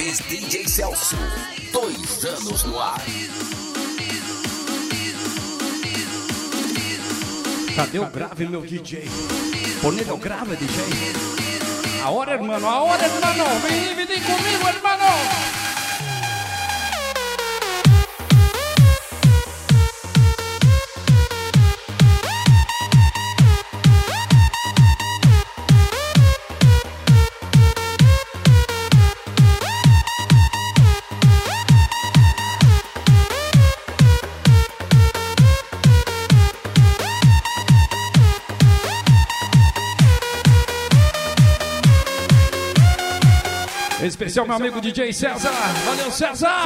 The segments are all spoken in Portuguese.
Graves DJ Celso, 2 anos no ar. Cadê o grave, meu DJ? Põe o grave, DJ. A hora, hermano, a hora, hermano. Vem comigo, hermano. Especial meu amigo DJ César. Valeu, César!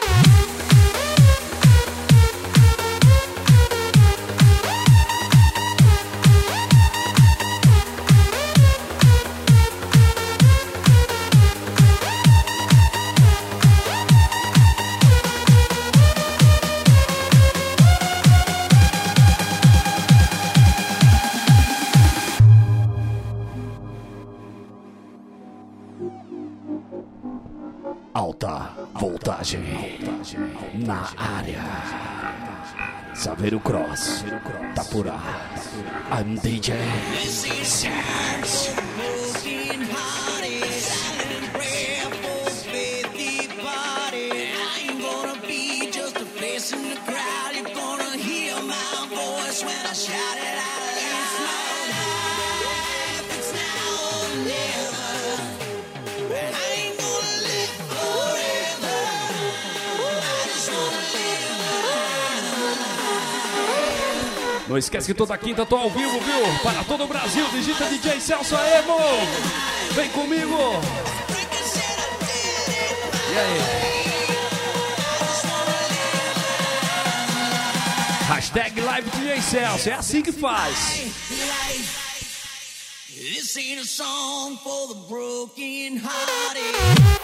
Alta voltagem na área. Saveiro Cross, Tapura. I'm DJ Celso. Não esquece que toda quinta tô ao vivo, viu? Para todo o Brasil, digita DJ Celso aí, mo! Vem comigo! E aí? Hashtag Live DJ Celso, é assim que faz! This ain't a song for the broken hearted.